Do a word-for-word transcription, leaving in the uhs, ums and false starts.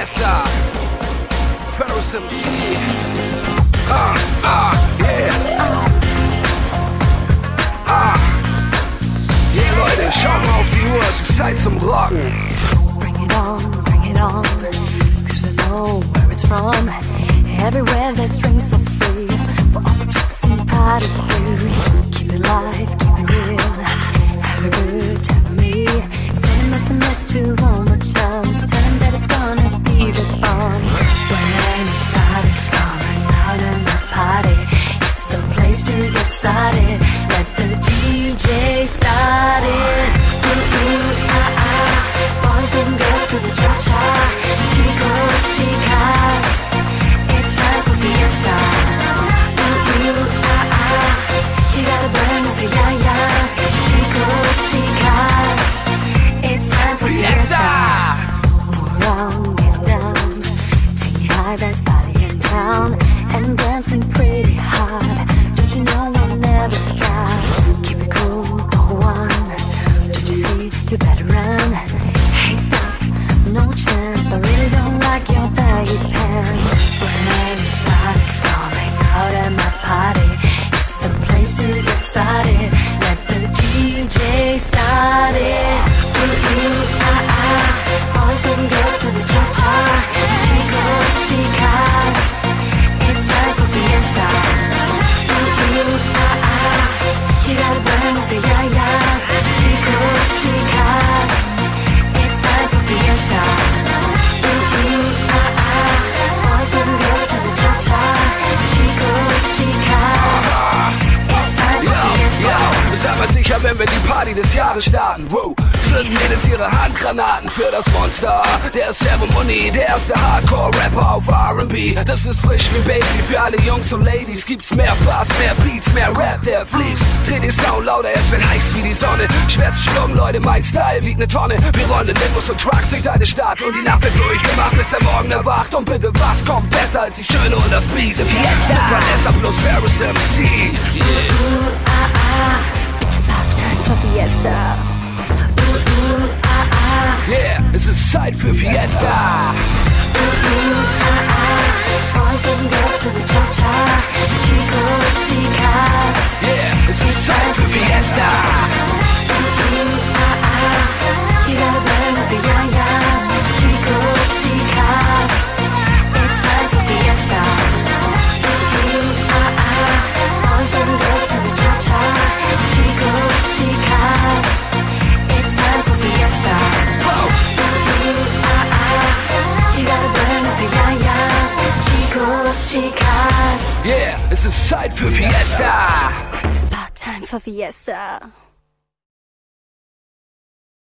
Fiesta, Ferris M C. Ah, ah, yeah. Ah. Yeah, Leute, schaut mal auf die Uhr, es ist Zeit zum Rocken. Bring it on, bring it on, cause I know where it's from. Everywhere there's drinks for free, for all the chicks and party crew. Keep it live, keep it real, have a good time with me. Send an S M S to all my chums, tell them that it's gonna be the fun. When the sun is coming out in the party, it's the place to get started. Let the D J start it. Ooh, ooh, ah, ah. Boys and girls to the cha-cha, chicos, chicas. It's time for fiesta. Ooh, ooh, ah, ah. You gotta burn with the yayas, chicos, chicas. It's time for fiesta. Move around, get down, taking high best body in town, and dancing pretty hard. Don't you know I'll never stop? Keep it cool, go on. Don't you see? You better run. Hey, stop, no chance. I really don't like your baggy pants. When the sun is coming out at my party, it's the place to get started. Let the D J start it. Ooh, ooh, ah, ah. Boys and girls to the cha-cha, chicos, chicas. It's time for fiesta. Ooh, ooh, ah, ah. You gotta burn with the yayas, chicos, chicas. It's time for fiesta. Ooh, ooh, ah, ah. Boys and girls to the cha-cha, chicos, chicas. It's time for fiesta. Yo, ist aber sicher, wenn wir die Party des Jahres starten. Wow, zünden Mädels ihre Handgranaten für das Monster. Der Ceremony, der erste Hardcore-Rapper auf R and B. Das ist frisch wie Baby, für alle Jungs und Ladies. Gibt's mehr Bass, mehr Beats, mehr Rap, der fließt. Dreh den Sound lauter, es wird heiß wie die Sonne. Schwer zu schlucken, Leute, mein Style wiegt ne Tonne. Wir rollen Limos und Trucks durch deine Stadt. Und die Nacht wird durchgemacht, bis der Morgen erwacht. Und bitte, was kommt besser als die Schöne und das Biese Fiesta? Mit Vanessa plus Ferris M C. Yeah. Ooh, ah, ah. It's about time for fiesta. Ooh, ooh, ah, ah. Yeah, es ist Zeit für Fiesta. Ooh, ooh, ah, ah. Boys and girls to the cha-cha, chicos, chicas. Yeah, es ist Zeit für Fiesta. Ooh, ooh, ah, ah. You gotta burn with the yayas, chicos, chicas. It's time for fiesta. Ooh, ooh, ah, ah. Boys and girls to the cha-cha, chicos, chicas. It's time for fiesta. Whoa. Ooh, ooh, ah, ah. You gotta burn with the yayas, chicos, chicas. Yeah, es ist Zeit für Fiesta. It's about time for fiesta.